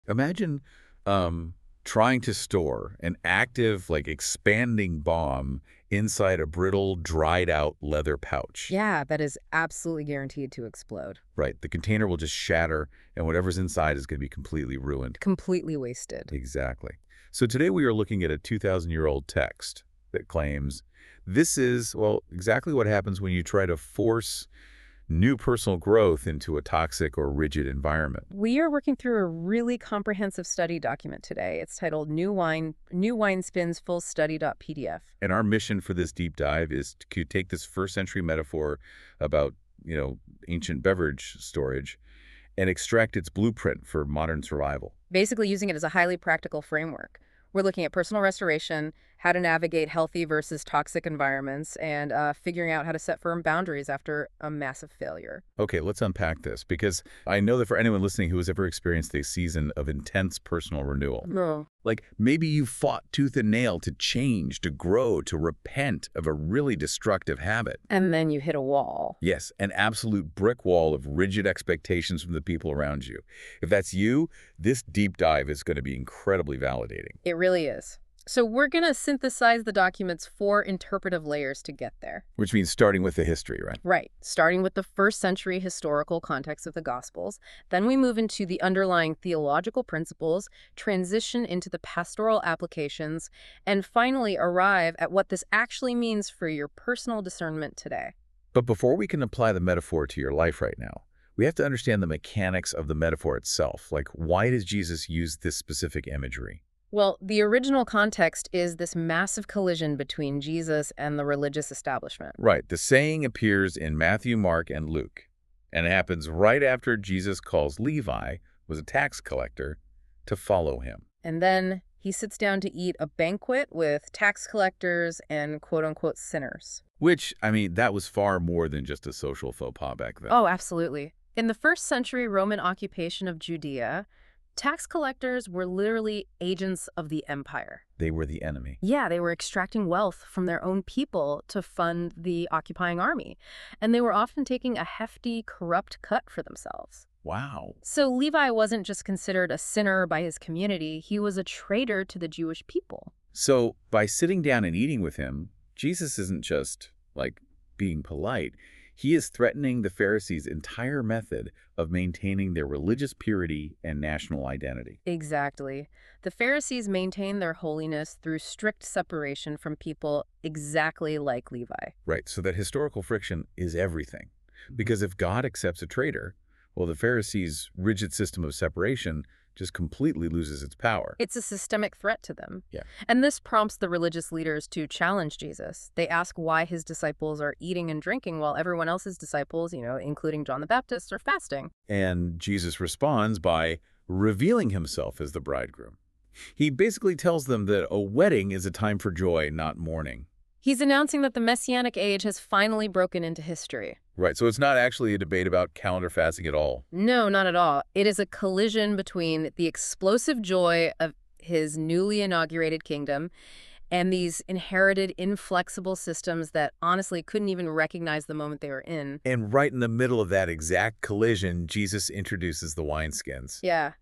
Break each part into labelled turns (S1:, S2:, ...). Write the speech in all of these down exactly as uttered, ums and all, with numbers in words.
S1: Imagine um, trying to store an active, like expanding bomb inside a brittle, dried out leather pouch.
S2: Yeah, that is absolutely guaranteed to explode.
S1: Right. The container will just shatter, and whatever's inside is going to be completely ruined.
S2: Completely wasted.
S1: Exactly. So today we are looking at a two thousand year old text that claims this is, well, exactly what happens when you try to force new personal growth into a toxic or rigid environment.
S2: We are working through a really comprehensive study document today. It's titled New Wine New Wineskins Full Study.P D F.
S1: And our mission for this deep dive is to take this first century metaphor about, you know, ancient beverage storage and extract its blueprint for modern survival.
S2: Basically using it as a highly practical framework. We're looking at personal restoration, how to navigate healthy versus toxic environments, and uh, figuring out how to set firm boundaries after a massive failure.
S1: Okay, let's unpack this because I know that for anyone listening who has ever experienced a season of intense personal renewal,
S2: No.
S1: like maybe you fought tooth and nail to change, to grow, to repent of a really destructive habit.
S2: And then you hit a wall.
S1: Yes, an absolute brick wall of rigid expectations from the people around you. If that's you, this deep dive is going to be incredibly validating.
S2: It really is. So we're going to synthesize the document's four interpretive layers to get there.
S1: Which means starting with the history, right?
S2: Right, starting with the first century historical context of the Gospels. Then we move into the underlying theological principles, transition into the pastoral applications, and finally arrive at what this actually means for your personal discernment today.
S1: But before we can apply the metaphor to your life right now, we have to understand the mechanics of the metaphor itself. Like, why does Jesus use this specific imagery?
S2: Well, the original context is this massive collision between Jesus and the religious establishment.
S1: Right. The saying appears in Matthew, Mark, and Luke, and it happens right after Jesus calls Levi, who was a tax collector, to follow him.
S2: And then he sits down to eat a banquet with tax collectors and quote-unquote sinners.
S1: Which, I mean, that was far more than just a social faux pas back then.
S2: Oh, absolutely. In the first century Roman occupation of Judea, tax collectors were literally agents of the empire.
S1: They were the enemy.
S2: Yeah, they were extracting wealth from their own people to fund the occupying army. And they were often taking a hefty, corrupt cut for themselves.
S1: Wow.
S2: So Levi wasn't just considered a sinner by his community, he was a traitor to the Jewish people.
S1: So by sitting down and eating with him, Jesus isn't just, like, being polite. He is threatening the Pharisees' entire method of maintaining their religious purity and national identity.
S2: Exactly. The Pharisees maintained their holiness through strict separation from people exactly like Levi.
S1: Right, so that historical friction is everything. Because if God accepts a traitor, well, the Pharisees' rigid system of separation just completely loses its power.
S2: It's a systemic threat to them.
S1: Yeah.
S2: And this prompts the religious leaders to challenge Jesus. They ask why his disciples are eating and drinking while everyone else's disciples, you know, including John the Baptist, are fasting.
S1: And Jesus responds by revealing himself as the bridegroom. He basically tells them that a wedding is a time for joy, not mourning.
S2: He's announcing that the Messianic age has finally broken into history.
S1: Right, so it's not actually a debate about calendar fasting at all.
S2: No, not at all. It is a collision between the explosive joy of his newly inaugurated kingdom and these inherited inflexible systems that honestly couldn't even recognize the moment they were in.
S1: And right in the middle of that exact collision, Jesus introduces the wineskins.
S2: Yeah.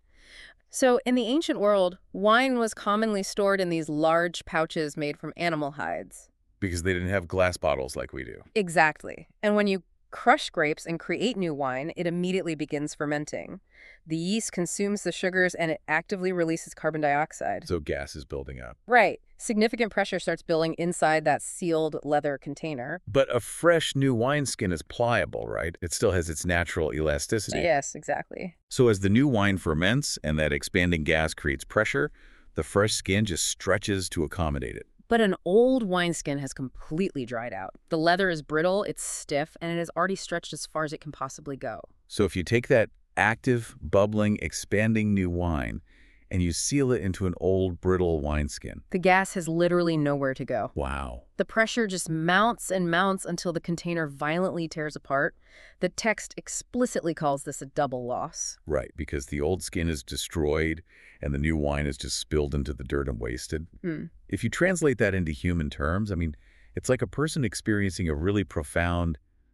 S2: So in the ancient world, wine was commonly stored in these large pouches made from animal hides.
S1: Because they didn't have glass bottles like we do.
S2: Exactly. And when you crush grapes and create new wine, it immediately begins fermenting. The yeast consumes the sugars and it actively releases carbon dioxide.
S1: So gas is building up.
S2: Right. Significant pressure starts building inside that sealed leather container.
S1: But a fresh new wineskin is pliable, right? It still has its natural elasticity.
S2: Yes, exactly.
S1: So as the new wine ferments and that expanding gas creates pressure, the fresh skin just stretches to accommodate it.
S2: But an old wineskin has completely dried out. The leather is brittle, it's stiff, and it has already stretched as far as it can possibly go.
S1: So if you take that active, bubbling, expanding new wine and you seal it into an old, brittle wineskin.
S2: The gas has literally nowhere to go.
S1: Wow.
S2: The pressure just mounts and mounts until the container violently tears apart. The text explicitly calls this a double loss.
S1: Right, because the old skin is destroyed and the new wine is just spilled into the dirt and wasted.
S2: Hmm.
S1: If you translate that into human terms, I mean, it's like a person experiencing a really profound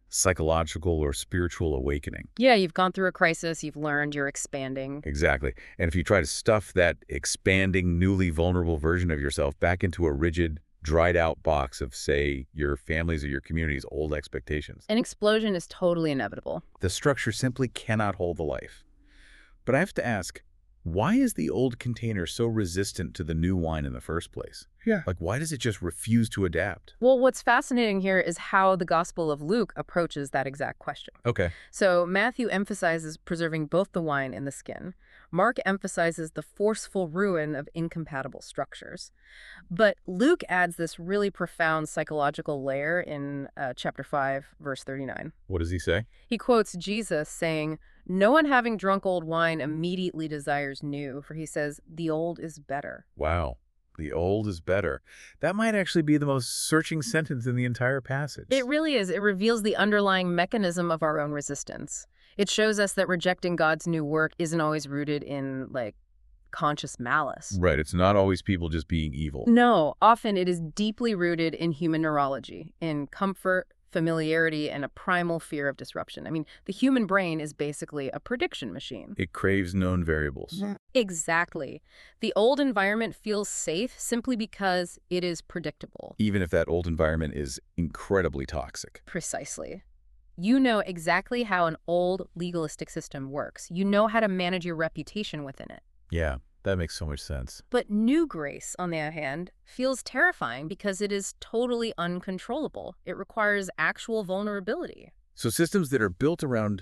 S1: psychological or spiritual awakening.
S2: Yeah, you've gone through a crisis, you've learned, you're expanding.
S1: Exactly. And if you try to stuff that expanding, newly vulnerable version of yourself back into a rigid, dried-out box of, say, your family's or your community's old expectations,
S2: An explosion is totally inevitable.
S1: the structure simply cannot hold the life. But I have to ask, why is the old container so resistant to the new wine in the first place?
S3: Yeah.
S1: Like, why does it just refuse to adapt?
S2: Well, what's fascinating here is how the Gospel of Luke approaches that exact question.
S1: Okay.
S2: So Matthew emphasizes preserving both the wine and the skin. Mark emphasizes the forceful ruin of incompatible structures. But Luke adds this really profound psychological layer in uh, chapter five, verse thirty-nine.
S1: What does he say?
S2: He quotes Jesus saying, "No one having drunk old wine immediately desires new, for he says, the old is better."
S1: Wow. The old is better. That might actually be the most searching sentence in the entire passage.
S2: It really is. It reveals the underlying mechanism of our own resistance. It shows us that rejecting God's new work isn't always rooted in, like, conscious malice.
S1: Right. It's not always people just being evil.
S2: No, often it is deeply rooted in human neurology, in comfort, familiarity, and a primal fear of disruption. I mean, the human brain is basically a prediction machine.
S1: It craves known variables.
S2: Exactly. The old environment feels safe simply because it is predictable.
S1: Even if that old environment is incredibly toxic.
S2: Precisely. You know exactly how an old legalistic system works. You know how to manage your reputation within it.
S1: Yeah, that makes so much sense.
S2: But new grace, on the other hand, feels terrifying because it is totally uncontrollable. It requires actual vulnerability.
S1: So systems that are built around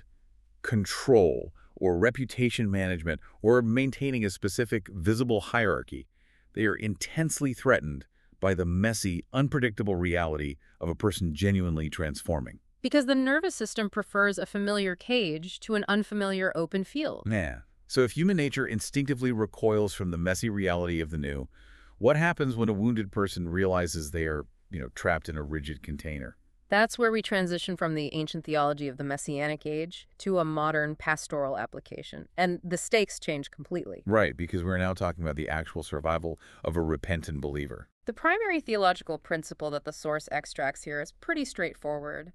S1: control or reputation management or maintaining a specific visible hierarchy, they are intensely threatened by the messy, unpredictable reality of a person genuinely transforming.
S2: Because the nervous system prefers a familiar cage to an unfamiliar open field.
S1: Yeah. So if human nature instinctively recoils from the messy reality of the new, what happens when a wounded person realizes they are, you know, trapped in a rigid container?
S2: That's where we transition from the ancient theology of the Messianic age to a modern pastoral application. And the stakes change completely.
S1: Right, because we're now talking about the actual survival of a repentant believer.
S2: The primary theological principle that the source extracts here is pretty straightforward.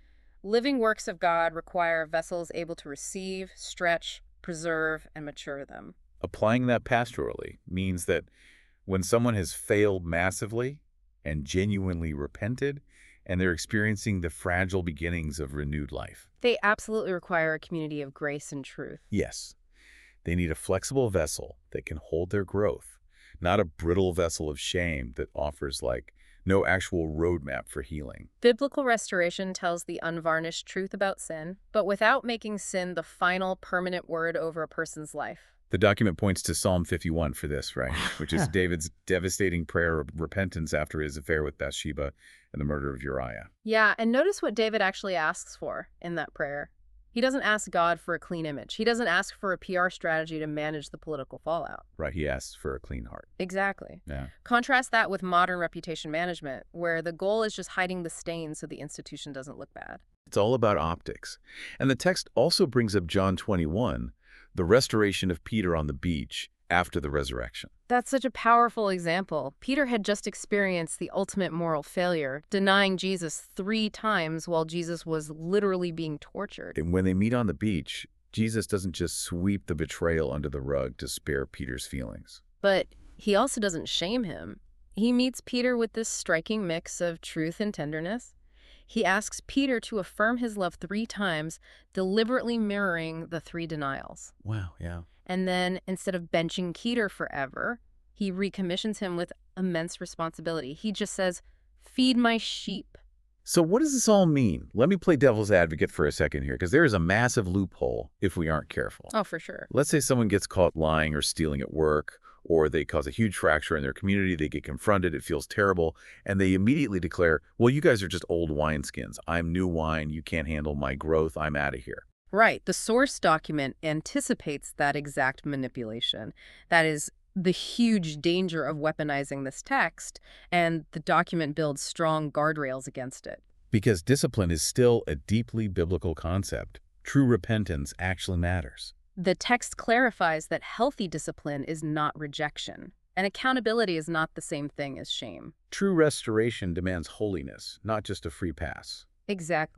S2: Living works of God require vessels able to receive, stretch, preserve, and mature them.
S1: Applying that pastorally means that when someone has failed massively and genuinely repented, and they're experiencing the fragile beginnings of renewed life.
S2: They absolutely require a community of grace and truth.
S1: Yes, they need a flexible vessel that can hold their growth, not a brittle vessel of shame that offers, like, no actual roadmap for healing.
S2: Biblical restoration tells the unvarnished truth about sin, but without making sin the final permanent word over a person's life.
S1: The document points to Psalm fifty-one for this, right? Which is David's devastating prayer of repentance after his affair with Bathsheba and the murder of Uriah.
S2: Yeah, and notice what David actually asks for in that prayer. He doesn't ask God for a clean image. He doesn't ask for a P R strategy to manage the political fallout.
S1: Right, he asks for a clean heart.
S2: Exactly.
S1: Yeah.
S2: Contrast that with modern reputation management, where the goal is just hiding the stain so the institution doesn't look bad.
S1: It's all about optics. And the text also brings up John twenty-one, the restoration of Peter on the beach after the resurrection.
S2: That's such a powerful example. Peter had just experienced the ultimate moral failure, denying Jesus three times while Jesus was literally being tortured.
S1: And when they meet on the beach, Jesus doesn't just sweep the betrayal under the rug to spare Peter's feelings.
S2: But he also doesn't shame him. He meets Peter with this striking mix of truth and tenderness. He asks Peter to affirm his love three times, deliberately mirroring the three denials.
S1: Wow, yeah.
S2: And then, instead of benching Peter forever, he recommissions him with immense responsibility. He just says, "Feed my sheep."
S1: So what does this all mean? Let me play devil's advocate for a second here, because there is a massive loophole if we aren't careful.
S2: Oh, for sure.
S1: Let's say someone gets caught lying or stealing at work, or they cause a huge fracture in their community, they get confronted, it feels terrible, and they immediately declare, well, you guys are just old wineskins. I'm new wine, you can't handle my growth, I'm out of here.
S2: Right. The source document anticipates that exact manipulation. That is the huge danger of weaponizing this text, and the document builds strong guardrails against it.
S1: Because discipline is still a deeply biblical concept. True repentance actually matters.
S2: The text clarifies that healthy discipline is not rejection, and accountability is not the same thing as shame.
S1: True restoration demands holiness, not just a free pass.
S2: Exactly.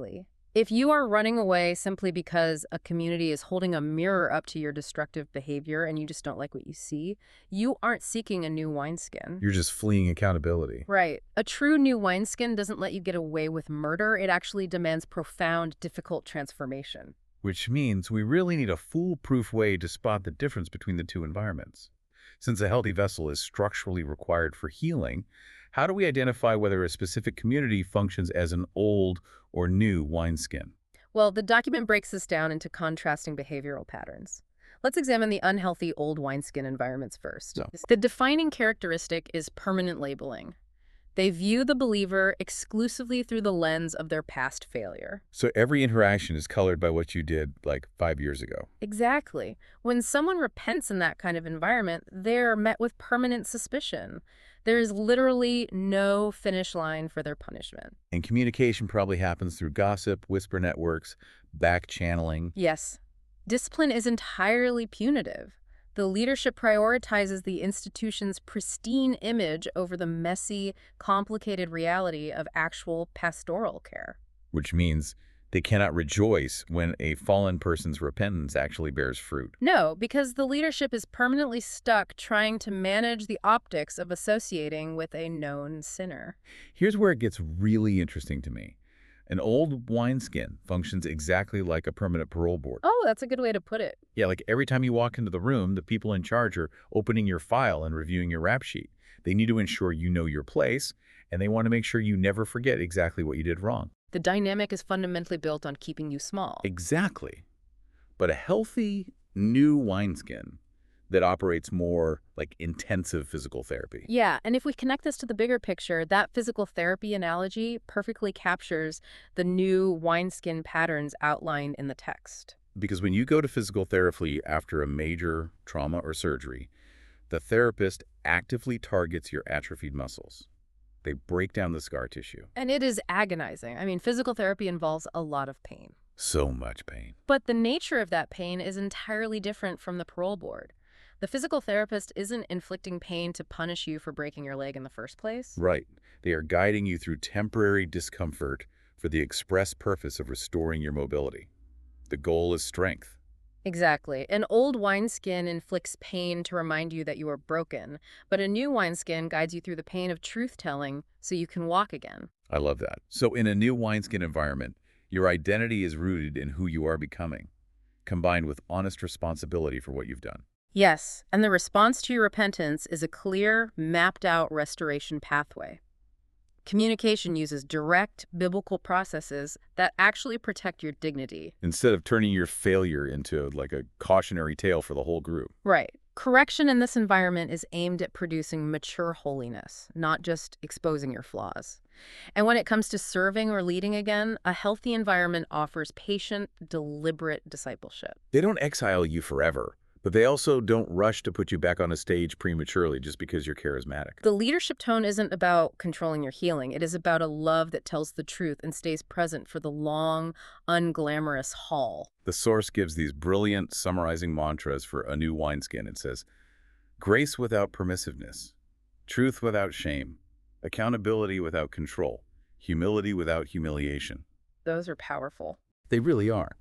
S2: If you are running away simply because a community is holding a mirror up to your destructive behavior and you just don't like what you see, you aren't seeking a new wineskin.
S1: You're just fleeing accountability.
S2: Right. A true new wineskin doesn't let you get away with murder. It actually demands profound, difficult transformation.
S1: Which means we really need a foolproof way to spot the difference between the two environments. Since a healthy vessel is structurally required for healing, how do we identify whether a specific community functions as an old or new wineskin?
S2: Well, the document breaks this down into contrasting behavioral patterns. Let's examine the unhealthy old wineskin environments first.
S1: So.
S2: The defining characteristic is permanent labeling. They view the believer exclusively through the lens of their past failure.
S1: So every interaction is colored by what you did like five years ago.
S2: Exactly. When someone repents in that kind of environment, they're met with permanent suspicion. There is literally no finish line for their punishment.
S1: And communication probably happens through gossip, whisper networks, back channeling.
S2: Yes. Discipline is entirely punitive. The leadership prioritizes the institution's pristine image over the messy, complicated reality of actual pastoral care.
S1: Which means they cannot rejoice when a fallen person's repentance actually bears fruit.
S2: No, because the leadership is permanently stuck trying to manage the optics of associating with a known sinner.
S1: Here's where it gets really interesting to me. An old wineskin functions exactly like a permanent parole board.
S2: Oh, that's a good way to put it.
S1: Yeah, like every time you walk into the room, the people in charge are opening your file and reviewing your rap sheet. They need to ensure you know your place, and they want to make sure you never forget exactly what you did wrong.
S2: The dynamic is fundamentally built on keeping you small.
S1: Exactly. But a healthy new wineskin that operates more like intensive physical therapy.
S2: Yeah, and if we connect this to the bigger picture, that physical therapy analogy perfectly captures the new wineskin patterns outlined in the text.
S1: Because when you go to physical therapy after a major trauma or surgery, the therapist actively targets your atrophied muscles. They break down the scar tissue.
S2: And it is agonizing. I mean, physical therapy involves a lot of pain.
S1: So much pain.
S2: But the nature of that pain is entirely different from the parole board. The physical therapist isn't inflicting pain to punish you for breaking your leg in the first place.
S1: Right. They are guiding you through temporary discomfort for the express purpose of restoring your mobility. The goal is strength.
S2: Exactly. An old wineskin inflicts pain to remind you that you are broken, but a new wineskin guides you through the pain of truth-telling so you can walk again.
S1: I love that. So in a new wineskin environment, your identity is rooted in who you are becoming, combined with honest responsibility for what you've done.
S2: Yes, and the response to your repentance is a clear, mapped-out restoration pathway. Communication uses direct, biblical processes that actually protect your dignity.
S1: Instead of turning your failure into like a cautionary tale for the whole group.
S2: Right. Correction in this environment is aimed at producing mature holiness, not just exposing your flaws. And when it comes to serving or leading again, a healthy environment offers patient, deliberate discipleship.
S1: They don't exile you forever, but they also don't rush to put you back on a stage prematurely just because you're charismatic.
S2: The leadership tone isn't about controlling your healing. It is about a love that tells the truth and stays present for the long, unglamorous haul.
S1: The source gives these brilliant summarizing mantras for a new wineskin. It says, grace without permissiveness, truth without shame, accountability without control, humility without humiliation.
S2: Those are powerful.
S1: They really are.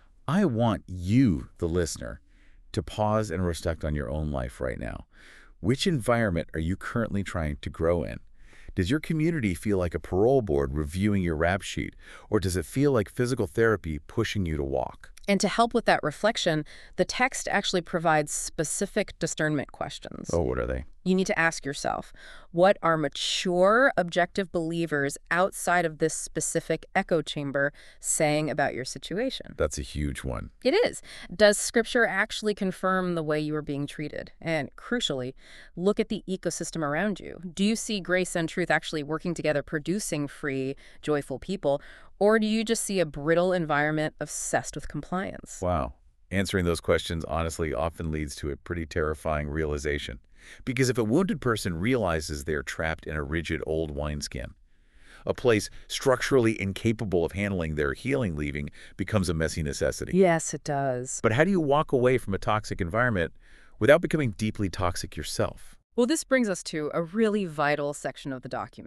S1: I want you, the listener, to pause and reflect on your own life right now. Which environment are you currently trying to grow in? Does your community feel like a parole board reviewing your rap sheet, or does it feel like physical therapy pushing you to walk?
S2: And to help with that reflection, the text actually provides specific discernment questions.
S1: Oh, what are they?
S2: You need to ask yourself, what are mature, objective believers outside of this specific echo chamber saying about your situation?
S1: That's a huge one.
S2: It is. Does Scripture actually confirm the way you are being treated? And crucially, look at the ecosystem around you. Do you see grace and truth actually working together, producing free, joyful people? Or do you just see a brittle environment obsessed with compliance?
S1: Wow. Answering those questions honestly often leads to a pretty terrifying realization. Because if a wounded person realizes they're trapped in a rigid old wineskin, a place structurally incapable of handling their healing leaving becomes a messy necessity.
S2: Yes, it does.
S1: But how do you walk away from a toxic environment without becoming deeply toxic yourself?
S2: Well, this brings us to a really vital section of the document.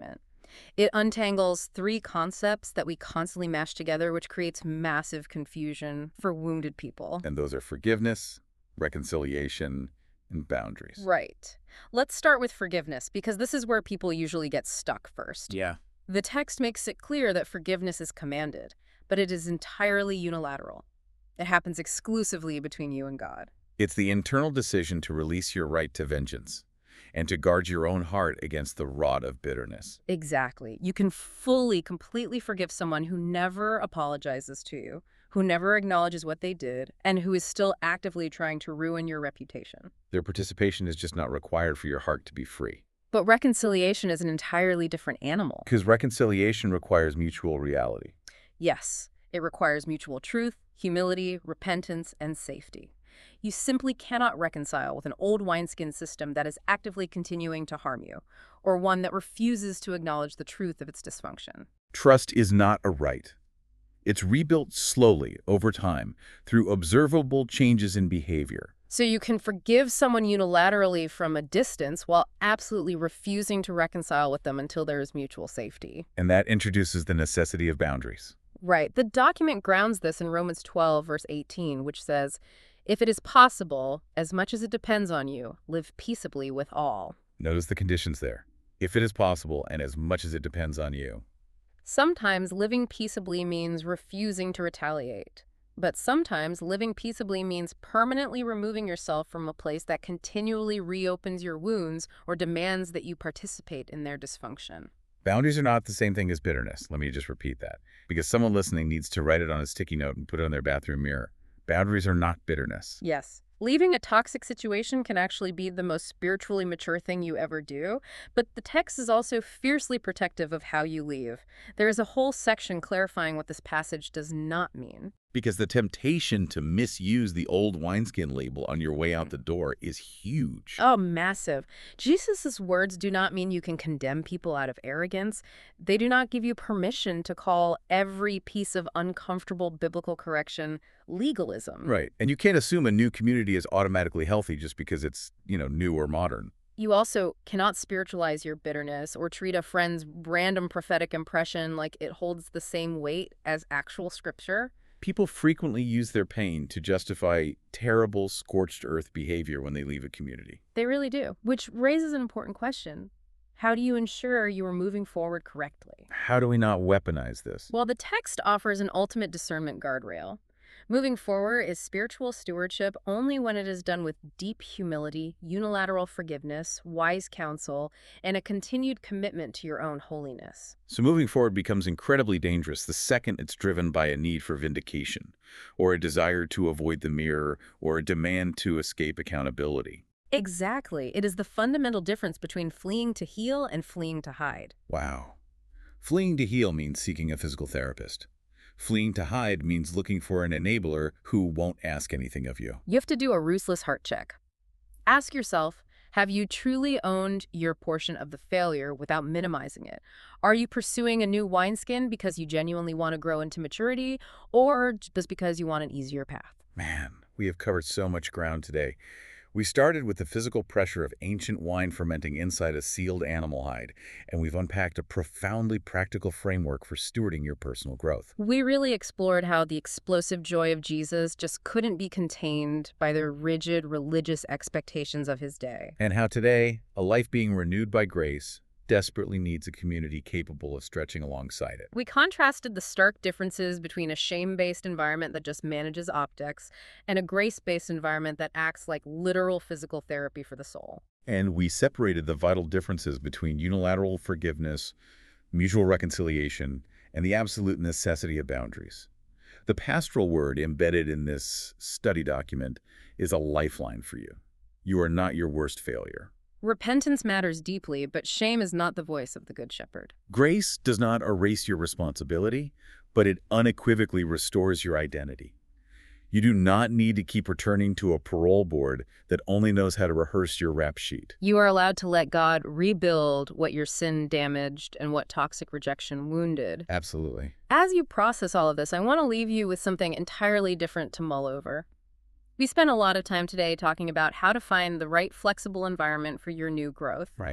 S2: It untangles three concepts that we constantly mash together, which creates massive confusion for wounded people.
S1: And those are forgiveness, reconciliation, and boundaries.
S2: Right. Let's start with forgiveness, because this is where people usually get stuck first.
S1: Yeah.
S2: The text makes it clear that forgiveness is commanded, but it is entirely unilateral. It happens exclusively between you and God.
S1: It's the internal decision to release your right to vengeance and to guard your own heart against the rod of bitterness.
S2: Exactly. You can fully, completely forgive someone who never apologizes to you, who never acknowledges what they did, and who is still actively trying to ruin your reputation.
S1: Their participation is just not required for your heart to be free.
S2: But reconciliation is an entirely different animal.
S1: Because reconciliation requires mutual reality.
S2: Yes, it requires mutual truth, humility, repentance, and safety. You simply cannot reconcile with an old wineskin system that is actively continuing to harm you, or one that refuses to acknowledge the truth of its dysfunction.
S1: Trust is not a right. It's rebuilt slowly over time through observable changes in behavior.
S2: So you can forgive someone unilaterally from a distance while absolutely refusing to reconcile with them until there is mutual safety.
S1: And that introduces the necessity of boundaries.
S2: Right. The document grounds this in Romans twelve, verse eighteen, which says, "If it is possible, as much as it depends on you, live peaceably with all."
S1: Notice the conditions there. If it is possible and as much as it depends on you.
S2: Sometimes living peaceably means refusing to retaliate. But sometimes living peaceably means permanently removing yourself from a place that continually reopens your wounds or demands that you participate in their dysfunction.
S1: Boundaries are not the same thing as bitterness. Let me just repeat that. Because someone listening needs to write it on a sticky note and put it on their bathroom mirror. Boundaries are not bitterness.
S2: Yes. Leaving a toxic situation can actually be the most spiritually mature thing you ever do, but the text is also fiercely protective of how you leave. There is a whole section clarifying what this passage does not mean.
S1: Because the temptation to misuse the old wineskin label on your way out the door is huge.
S2: Oh, massive. Jesus' words do not mean you can condemn people out of arrogance. They do not give you permission to call every piece of uncomfortable biblical correction legalism.
S1: Right. And you can't assume a new community is automatically healthy just because it's, you know, new or modern.
S2: You also cannot spiritualize your bitterness or treat a friend's random prophetic impression like it holds the same weight as actual scripture.
S1: People frequently use their pain to justify terrible, scorched earth behavior when they leave a community.
S2: They really do, which raises an important question. How do you ensure you are moving forward correctly?
S1: How do we not weaponize this?
S2: Well, the text offers an ultimate discernment guardrail. Moving forward is spiritual stewardship only when it is done with deep humility, unilateral forgiveness, wise counsel, and a continued commitment to your own holiness.
S1: So moving forward becomes incredibly dangerous the second it's driven by a need for vindication, or a desire to avoid the mirror, or a demand to escape accountability.
S2: Exactly. It is the fundamental difference between fleeing to heal and fleeing to hide.
S1: Wow. Fleeing to heal means seeking a physical therapist. Fleeing to hide means looking for an enabler who won't ask anything of you.
S2: You have to do a ruthless heart check. Ask yourself, have you truly owned your portion of the failure without minimizing it? Are you pursuing a new wineskin because you genuinely want to grow into maturity, or just because you want an easier path?
S1: Man, we have covered so much ground today. We started with the physical pressure of ancient wine fermenting inside a sealed animal hide, and we've unpacked a profoundly practical framework for stewarding your personal growth.
S2: We really explored how the explosive joy of Jesus just couldn't be contained by the rigid religious expectations of his day.
S1: And how today, a life being renewed by grace desperately needs a community capable of stretching alongside it.
S2: We contrasted the stark differences between a shame-based environment that just manages optics and a grace-based environment that acts like literal physical therapy for the soul.
S1: And we separated the vital differences between unilateral forgiveness, mutual reconciliation, and the absolute necessity of boundaries. The pastoral word embedded in this study document is a lifeline for you. You are not your worst failure.
S2: Repentance matters deeply, but shame is not the voice of the Good Shepherd.
S1: Grace does not erase your responsibility, but it unequivocally restores your identity. You do not need to keep returning to a parole board that only knows how to rehearse your rap sheet.
S2: You are allowed to let God rebuild what your sin damaged and what toxic rejection wounded.
S1: Absolutely.
S2: As you process all of this, I want to leave you with something entirely different to mull over. We spent a lot of time today talking about how to find the right flexible environment for your new growth.
S1: Right.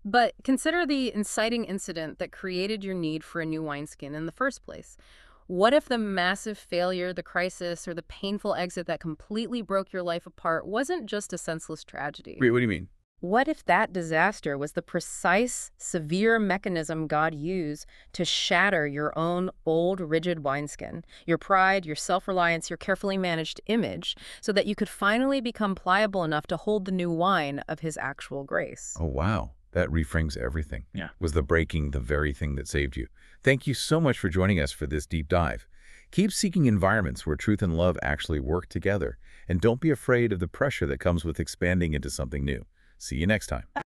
S2: But consider the inciting incident that created your need for a new wineskin in the first place. What if the massive failure, the crisis, or the painful exit that completely broke your life apart wasn't just a senseless tragedy?
S1: Wait, what do you mean?
S2: What if that disaster was the precise, severe mechanism God used to shatter your own old, rigid wineskin, your pride, your self-reliance, your carefully managed image, so that you could finally become pliable enough to hold the new wine of His actual grace?
S1: Oh, wow. That reframes everything.
S3: Yeah.
S1: Was the breaking the very thing that saved you? Thank you so much for joining us for this deep dive. Keep seeking environments where truth and love actually work together, and don't be afraid of the pressure that comes with expanding into something new. See you next time.